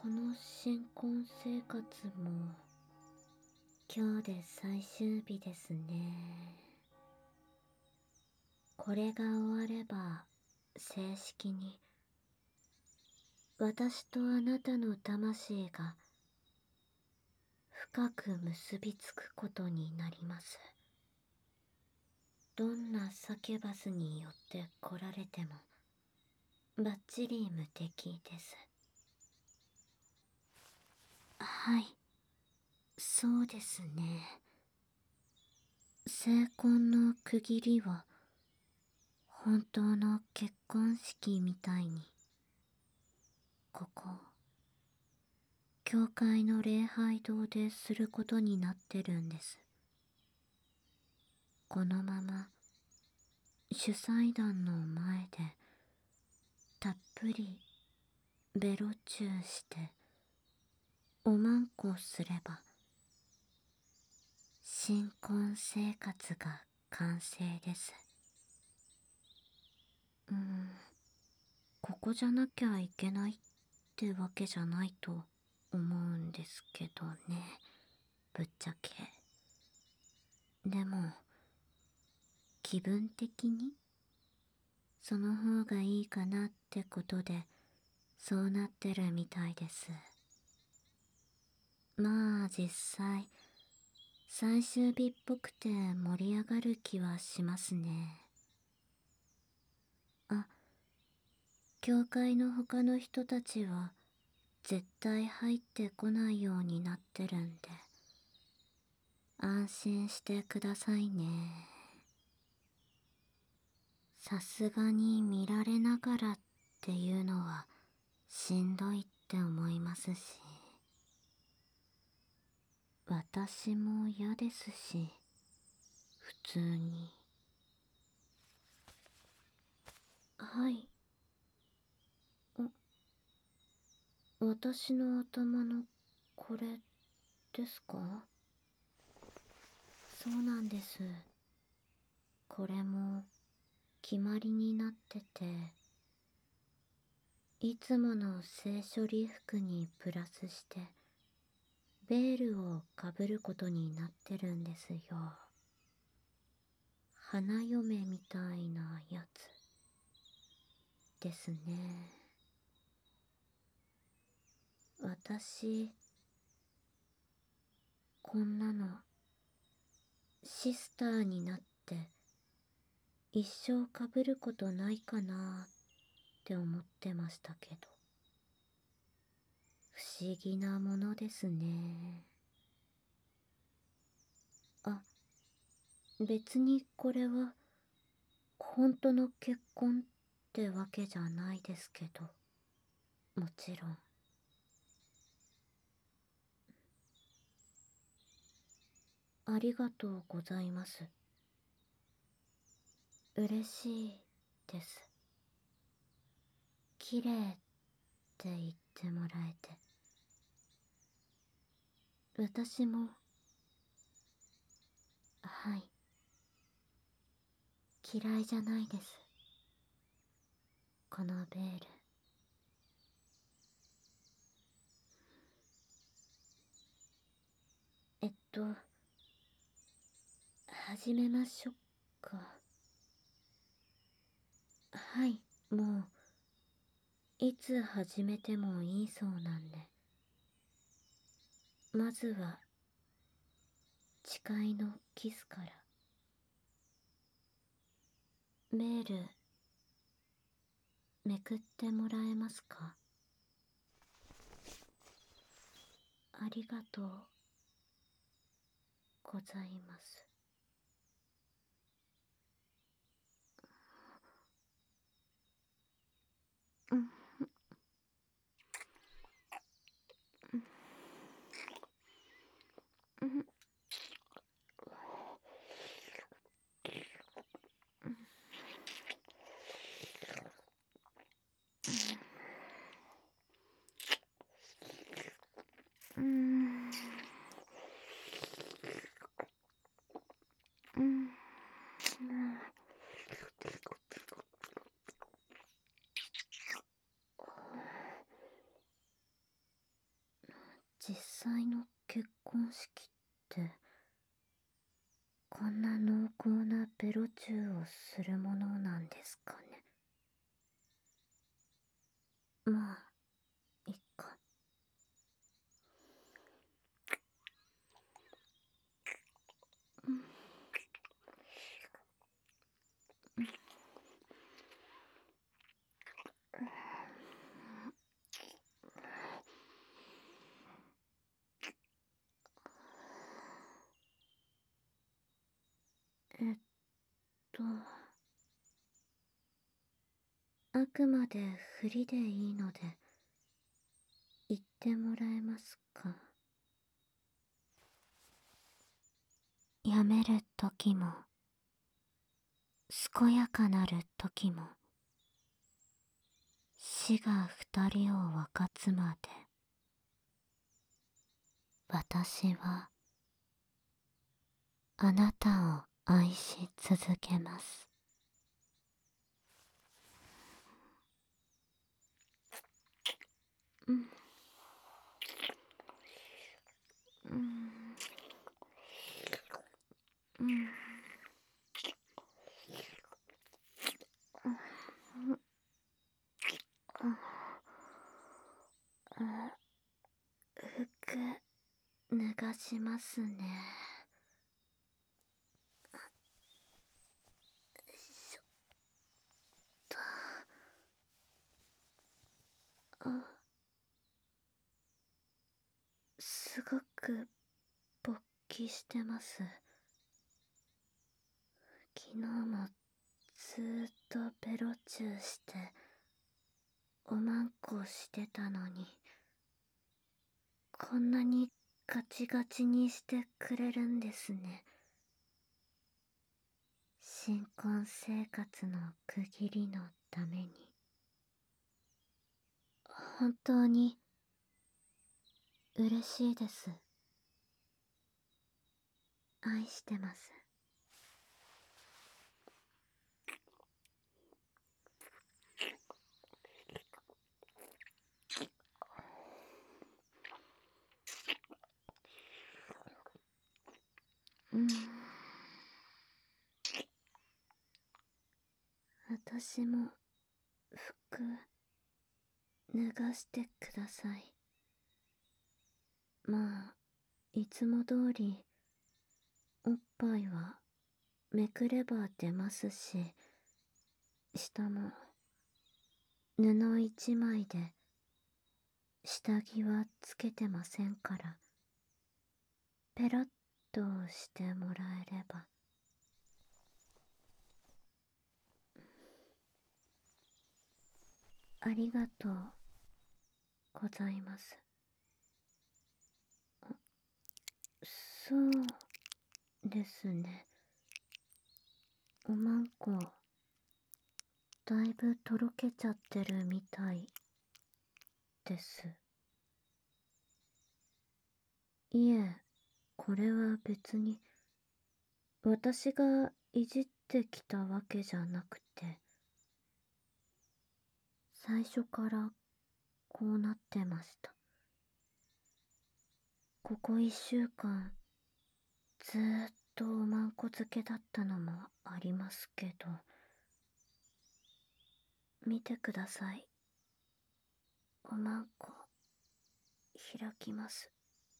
この新婚生活も今日で最終日ですね。これが終われば正式に私とあなたの魂が深く結びつくことになります。どんなサキュバスによって来られてもバッチリ無敵です。はい、そうですね。成婚の区切りは本当の結婚式みたいに、ここ教会の礼拝堂ですることになってるんです。このまま主祭壇の前でたっぷりベロチューしておまんこすれば新婚生活が完成です。ここじゃなきゃいけないってわけじゃないと思うんですけどね、ぶっちゃけ。でも気分的にその方がいいかなってことでそうなってるみたいです。まあ実際最終日っぽくて盛り上がる気はしますね。あ、教会の他の人たちは絶対入ってこないようになってるんで安心してくださいね。さすがに見られながらっていうのはしんどいって思いますし、私も嫌ですし、普通に。はい。私の頭のこれですか？そうなんです。これも決まりになってて、いつもの聖書礼服にプラスしてベールをかぶることになってるんですよ。花嫁みたいなやつですね。私、こんなのシスターになって一生かぶることないかなって思ってましたけど、不思議なものですね。あ、別にこれは本当の結婚ってわけじゃないですけど、もちろん。ありがとうございます。嬉しいです。綺麗って言ってもらえて。私も、はい、嫌いじゃないです。このベール。始めましょうか。はい、もう、いつ始めてもいいそうなんで。まずは、誓いのキスから。ベール、めくってもらえますか？ありがとうございます。うん、うん、うん、うん。 際の結婚式って、こんな濃厚なベロチューをするものなんですかね。まあ、いっか。えっと、あくまで振りでいいので、言ってもらえますか。やめる時も、健やかなる時も、死が二人を分かつまで、私は、あなたを愛し続けます。うん。うん。うん。服、脱がしますね。しょっと。すごく勃起してます。昨日もずーっとベロチューしておまんこしてたのに、こんなにガチガチにしてくれるんですね。新婚生活の区切りのために。本当に嬉しいです。愛してます。うん。私も服脱がしてください。まあ、いつも通りおっぱいはめくれば出ますし、下も布一枚で下着はつけてませんから、ペラッとしてもらえれば。ありがとうございます。そうですね。おまんこ、だいぶとろけちゃってるみたいです。いえ、これは別に、私がいじってきたわけじゃなくて、最初からこうなってました。ここ1週間、ずーっとおまんこ漬けだったのもありますけど、見てください。おまんこ、開きます。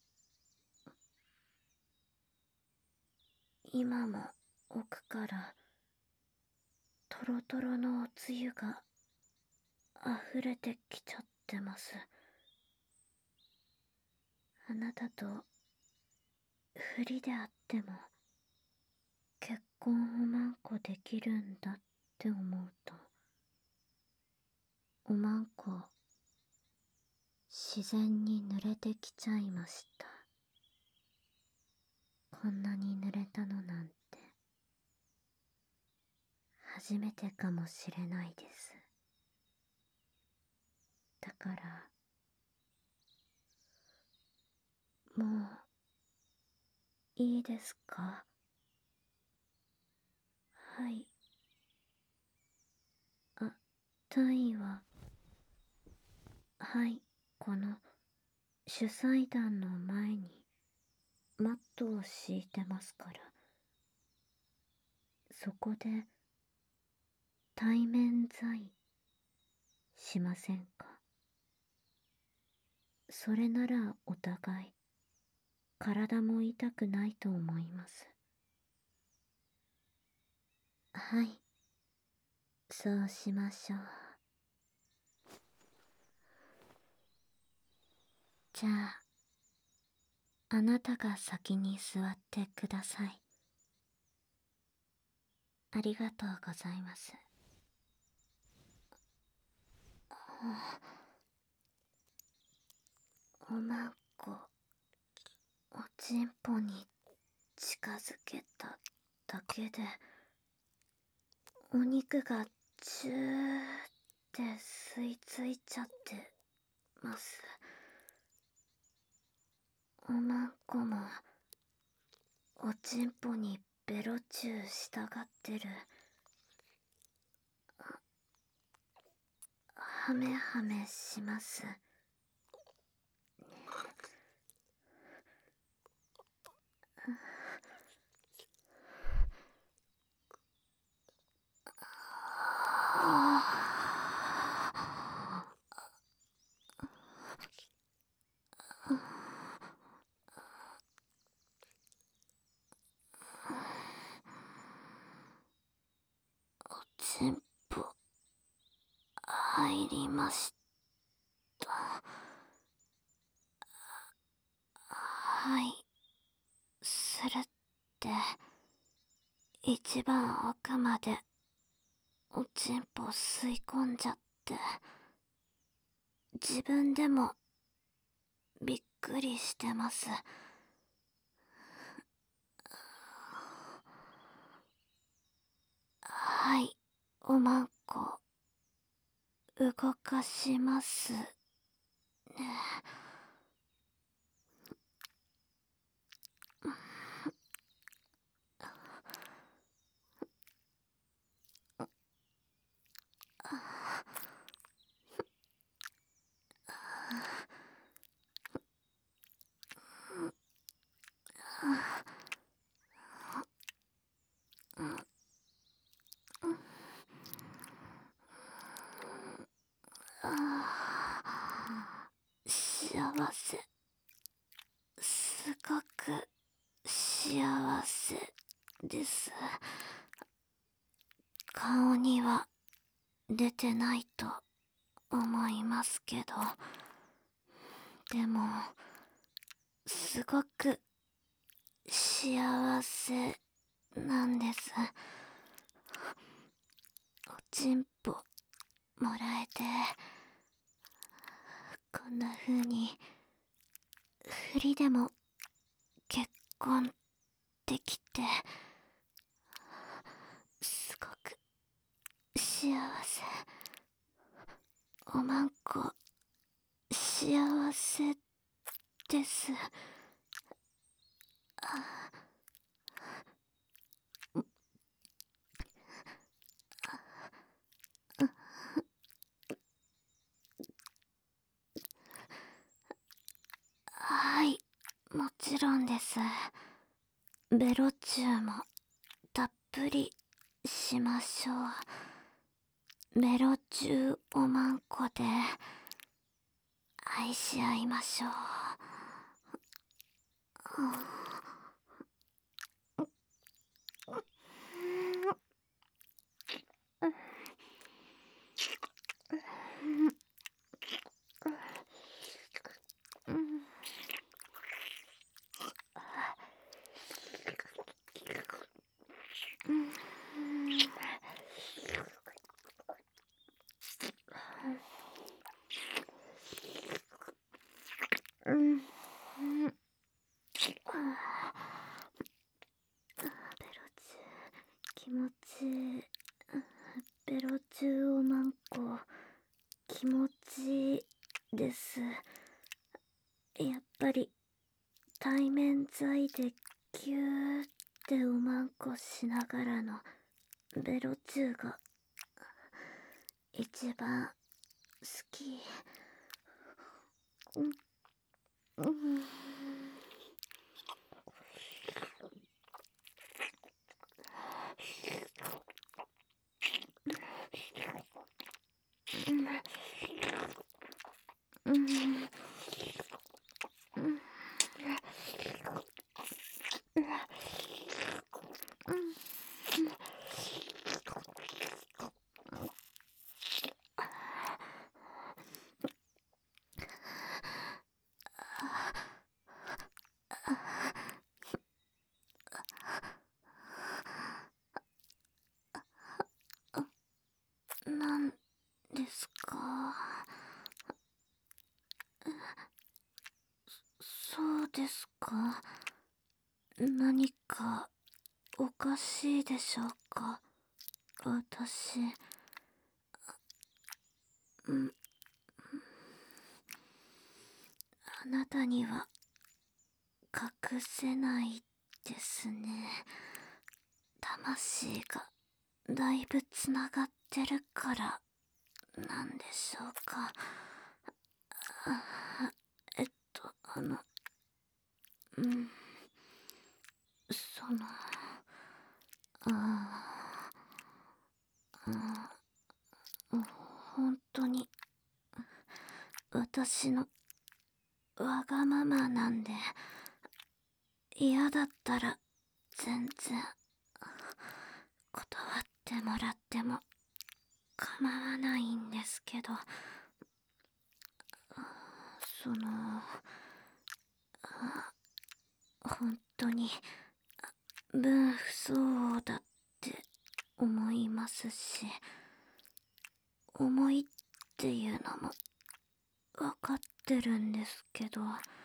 今も奥からトロトロのおつゆが溢れてきちゃってます。あなたと不利であっても結婚おまんこできるんだって思うと、おまんこ自然に濡れてきちゃいました。こんなに濡れたのなんて初めてかもしれないです。だからもういいですか。はい。単位は、はい、この主催団の前にマットを敷いてますから、そこで対面罪しませんか？それならお互い体も痛くないと思います。はい、そうしましょう。じゃあ、あなたが先に座ってください。ありがとうございます。おまんこ、おちんぽに近づけただけで、お肉がジューって吸い付いちゃってます。おまんこも、おちんぽにベロチューしたがってる。はめはめします。おちんぽ入りました。はい、するって一番奥までおちんぽ吸い込んじゃって、自分でもびっくりしてます。はい、おまんこ動かしますね。幸せ、すごく幸せです。顔には出てないと思いますけど、でもすごく幸せなんです。おちんぽもらえて、こんな風に振りでも結婚できて、すごく幸せ。おまんこ幸せです。はい、もちろんです。ベロチューもたっぷりしましょう。ベロチューおまんこで愛し合いましょう。ベロチュー気持ちいい。ベロチューおまんこ気持ちいいです。やっぱり対面剤でギューっておまんこしながらのベロチューが一番好き。 うん。うん。なんですか？そうですか。何かおかしいでしょうか、私。うん、あなたには隠せないですね。魂がだいぶつながってるからなんでしょうか。あえっと、うん、ああ、本当に私のわがままなんで、嫌だったら全然断ってもらっても構わないんですけど、その、本当に分不相応だって思いますし、重いっていうのもわかってるんですけど、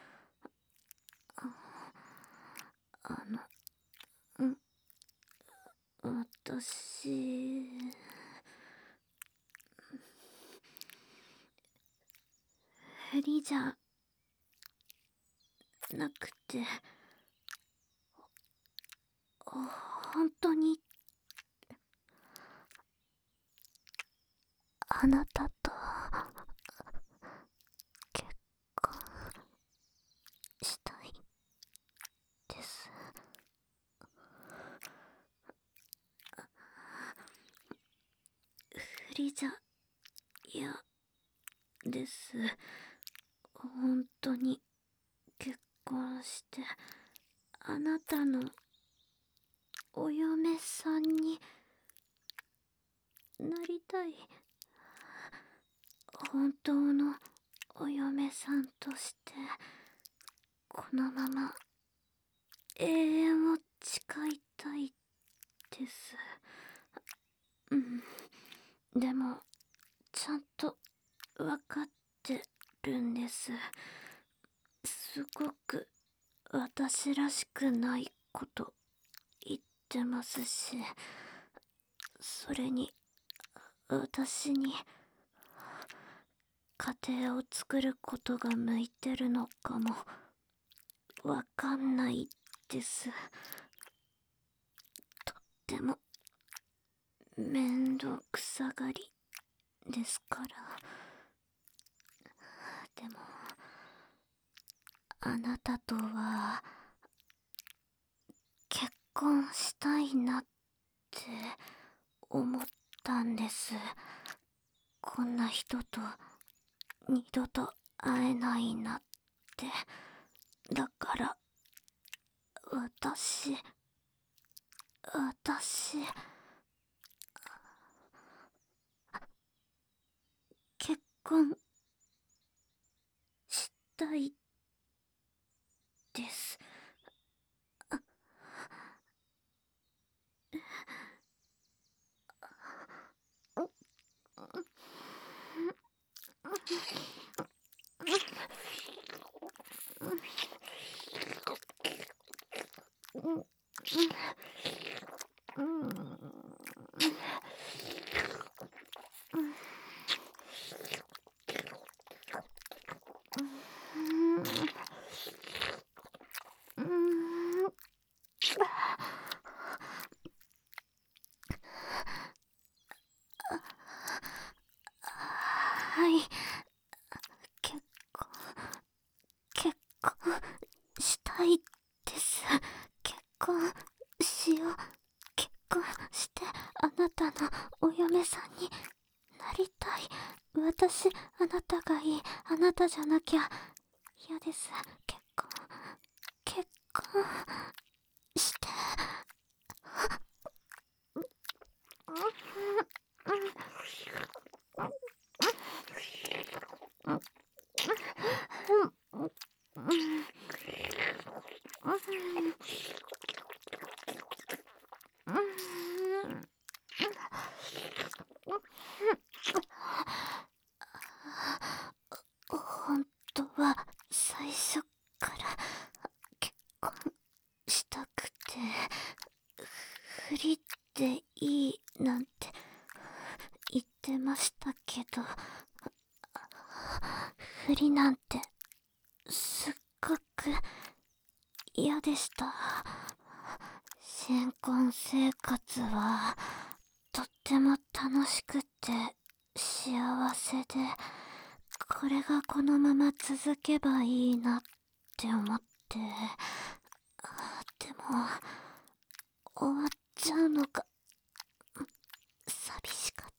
うん、私、不利じゃなくて、本当にあなたと結婚したいです。不利じゃ嫌です。本当に結婚してあなたのお嫁さんになりたい。本当のお嫁さんとしてこのまま永遠を誓いたいです。うん。でもちゃんとわかってるんです。すごく私らしくないこと言ってますし、それに私に家庭を作ることが向いてるのかもわかんないです。とっても面倒くさがりですから。でもあなたとは結婚したいなって思ったんです。こんな人と二度と会えないなって。だから私結婚したいです。 お嫁さんになりたい。私、あなたがいい。あなたじゃなきゃ嫌です。結婚して。本当は最初から結婚したくて、フリっていいなんて言ってましたけど、フリなんてすっごく嫌でした。新婚生活はとっても楽しくて幸せで、これがこのまま続けばいいなって思って、でも終わっちゃうのが寂しかった。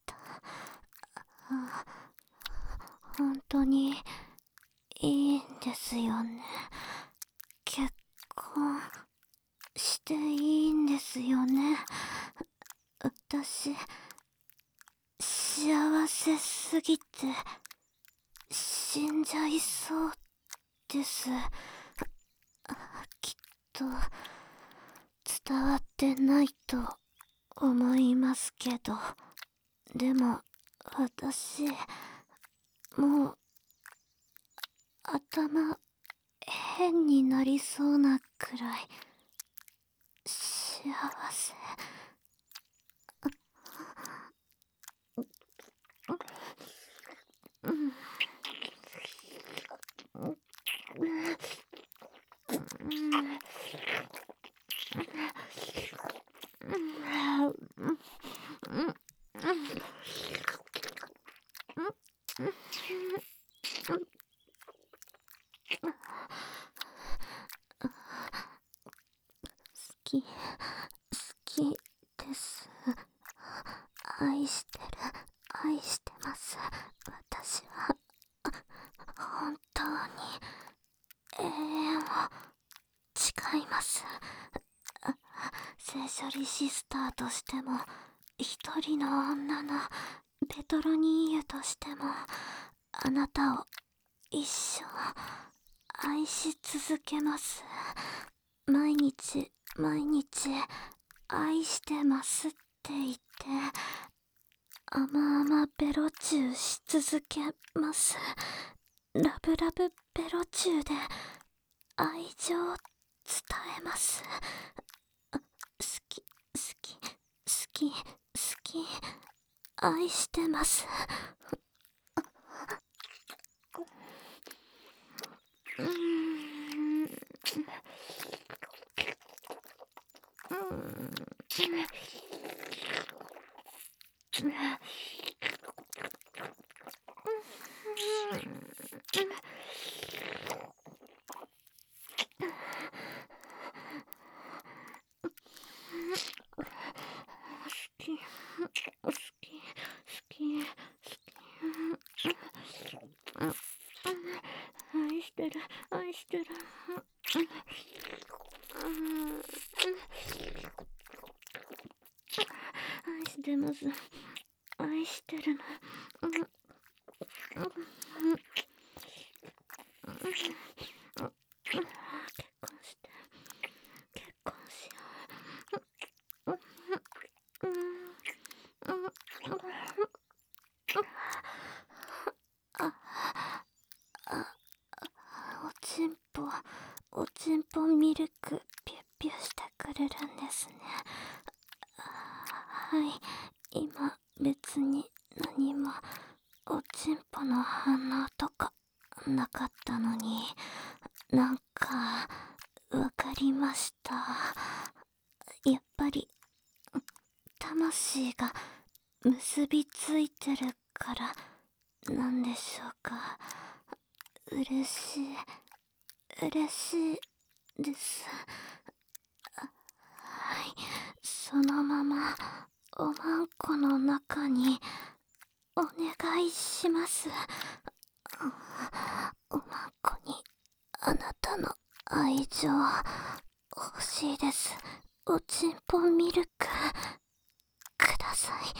本当にいいんですよね。結婚していいんですよね。私、幸せすぎて死んじゃいそうです。きっと伝わってないと思いますけど、でも私、もう頭変になりそうなくらい幸せ。好きです。愛してる、愛してます。私は本当に永遠を誓います。聖処理シスターとしても、一人の女のペトロニーユとしても、あなたを一生愛し続けます。毎日愛してますって言って甘々ベロチューし続けます。ラブラブベロチューで愛情を伝えます。好き好き好き好き、愛してます。愛してる、愛してる。愛してます。愛してるの。結婚して、結婚しよう。おちんぽミルクピュッピュしてくれるんですね。はい、今別に何もおちんぽの反応とかなかったのに、なんかわかりました。やっぱり魂が結びついてるからなんでしょうか。嬉しいです。はい、そのままおまんこの中にお願いします。おまんこにあなたの愛情欲しいです。おちんぽミルクください。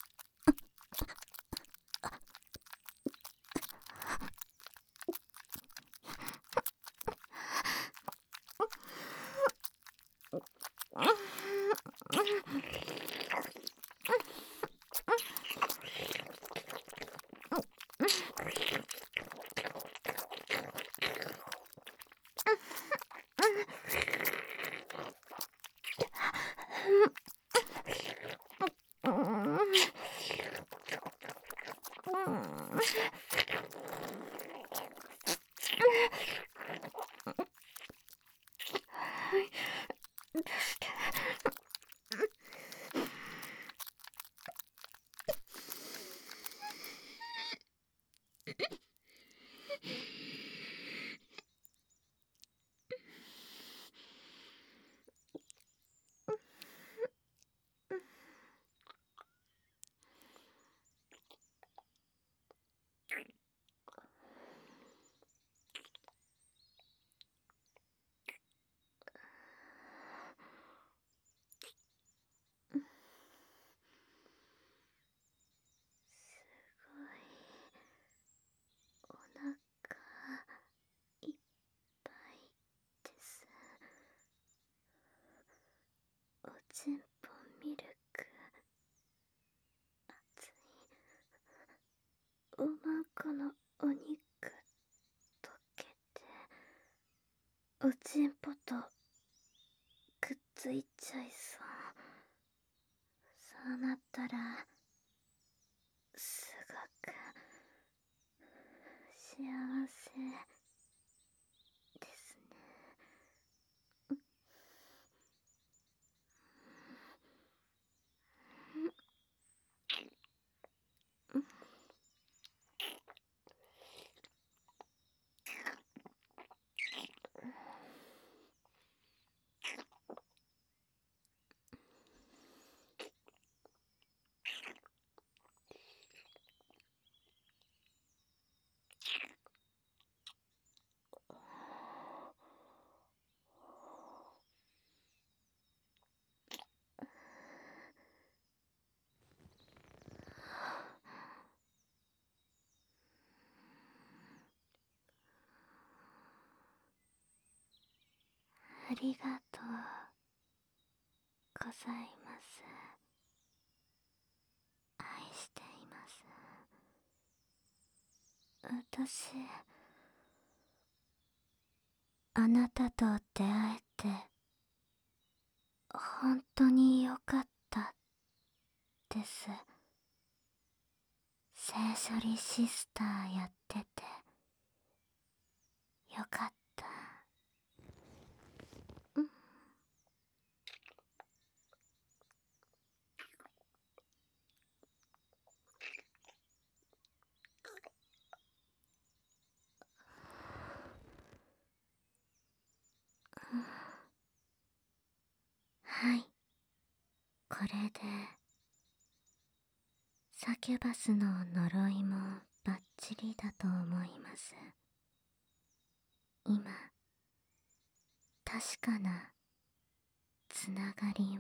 お腹いっぱいです。おちんぽミルク熱い。おまんこのお肉溶けておちんぽとくっついちゃいそう。そうなったらすごく幸せですね。ありがとうございます。愛しています。私、あなたと出会えて本当によかったです。性処理シスターやっててよかった。うん。はい、これでサキュバスの呪いもバッチリだと思います。今、確かなつながりを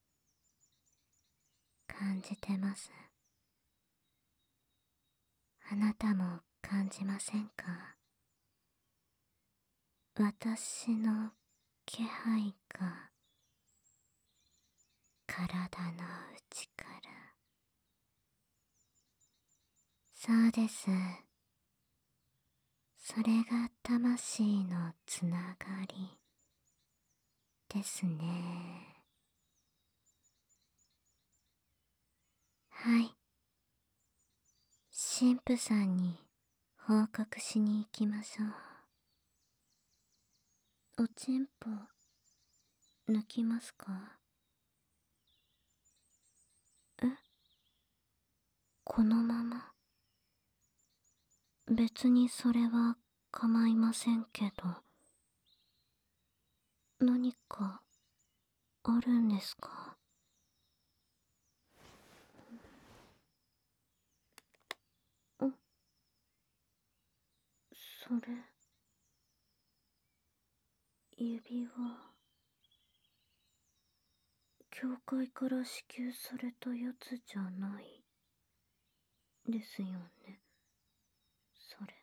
感じてます。あなたも感じませんか？私の気配が体の内から。そうです。それが魂のつながりですね。はい。神父さんに報告しに行きましょう。おちんぽ抜きますか？え、このまま？別にそれは構いませんけど。何かあるんですか？ それ、指輪、教会から支給されたやつじゃないですよね。それ、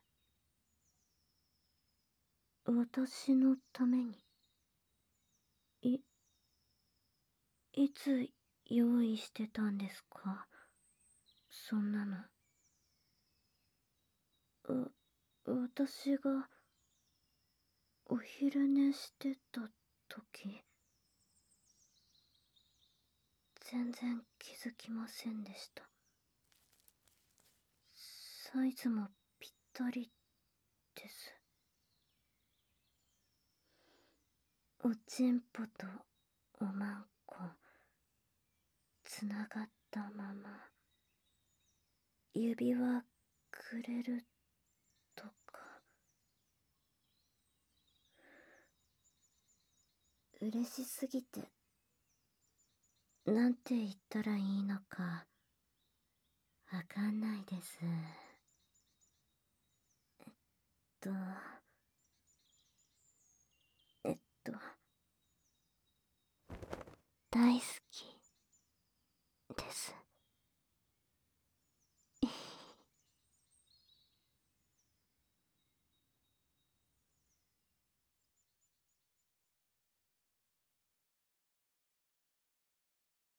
私のために、い、いつ用意してたんですか、そんなの。私が、お昼寝してた時、全然気づきませんでした。サイズもぴったりです。おちんぽとおまんこ、つながったまま、指輪くれるとか。嬉しすぎて、なんて言ったらいいのか、わかんないです。と、えっと、大好きです。